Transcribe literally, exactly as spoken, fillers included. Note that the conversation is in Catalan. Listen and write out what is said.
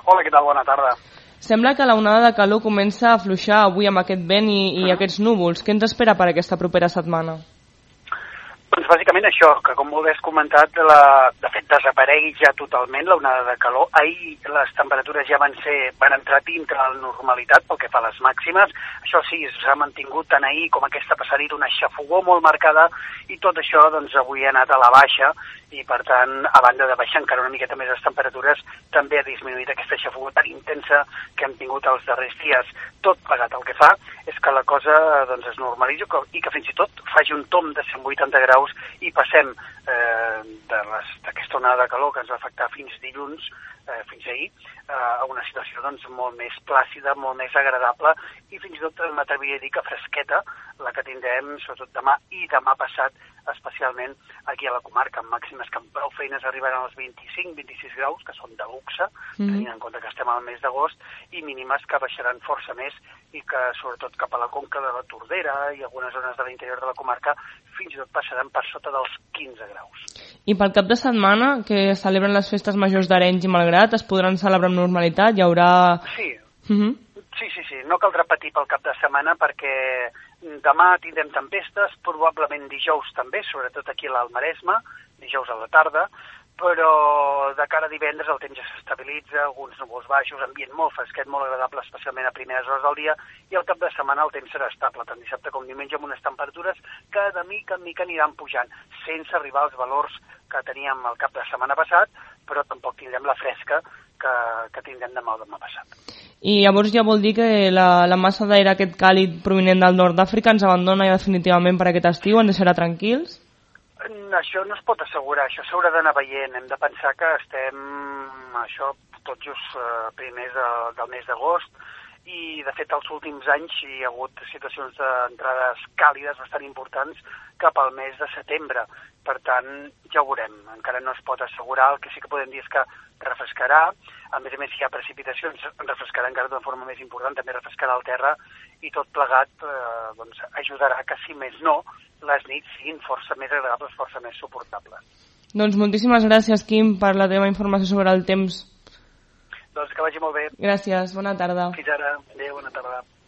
Hola, què tal? Bona tarda. Sembla que la onada de calor comença a afluixar avui amb aquest vent i, i uh-huh. aquests núvols. Què ens espera per aquesta propera setmana? Doncs bàsicament això, que com molt bé has comentat, la, de fet desaparegui ja totalment la onada de calor. Ahir les temperatures ja van ser van entrar dintre la normalitat pel que fa a les màximes. Això sí, s'ha mantingut tant ahir com aquesta passarita una xafogó molt marcada i tot això doncs avui ha anat a la baixa i per tant, a banda de baixar encara una miqueta més les temperatures, també ha disminuït aquesta xafogó tan intensa que hem tingut els darrers dies. Tot plegat el que fa és que la cosa doncs, es normalitzi i que fins i tot faci un tomb de cent vuitanta graus i passem eh, d'aquesta onada de calor que ens va afectar fins dilluns, eh, fins ahir, eh, a una situació doncs, molt més plàcida, molt més agradable i fins i tot m'atreviria a dir que fresqueta, la que tindrem sobretot demà i demà passat, especialment aquí a la comarca, amb màximes que amb prou feines arribaran als vint-i-cinc vint-i-sis graus, que són de luxe, mm-hmm. tenint en compte que estem al mes d'agost, i mínimes que baixaran força més i que sobretot cap a la conca de la Tordera i algunes zones de l'interior de la comarca fins i tot passaran per sota dels quinze graus. I pel cap de setmana, que celebren les festes majors d'Arenys i Malgrat, es podran celebrar amb normalitat? Hi haurà... Sí, mm-hmm. sí, sí, sí. No caldrà patir pel cap de setmana perquè demà tindrem tempestes, probablement dijous també, sobretot aquí a l'Alt Maresme, dijous a la tarda, però de cara a divendres el temps ja s'estabilitza, alguns núvols baixos, ambient molt fresquet, molt agradable, especialment a primeres hores del dia, i al cap de setmana el temps serà estable, tant dissabte com diumenge, amb unes temperatures que de mica en mica aniran pujant, sense arribar als valors que teníem el cap de setmana passat, però tampoc tindrem la fresca que, que tindrem demà o demà passat. I llavors ja vol dir que la, la massa d'aire aquest càlid provinent del nord d'Àfrica ens abandona ja definitivament per aquest estiu, ens deixarà tranquils? Això no es pot assegurar, això s'haurà d'anar veient. Hem de pensar que estem això tot just eh, primers de, del mes d'agost i, de fet, els últims anys hi ha hagut situacions d'entrades càlides bastant importants cap al mes de setembre. Per tant, ja ho veurem. Encara no es pot assegurar. El que sí que podem dir és que refrescarà. A més a més, si hi ha precipitacions, refrescarà encara d'una forma més important, també refrescarà el terra i tot plegat eh, doncs, ajudarà que, si més no, les nits siguin força més agradables, força més suportables. Doncs moltíssimes gràcies, Quim, per la teva informació sobre el temps. Doncs que vagi molt bé. Gràcies, bona tarda. Fins ara. Adéu, bona tarda.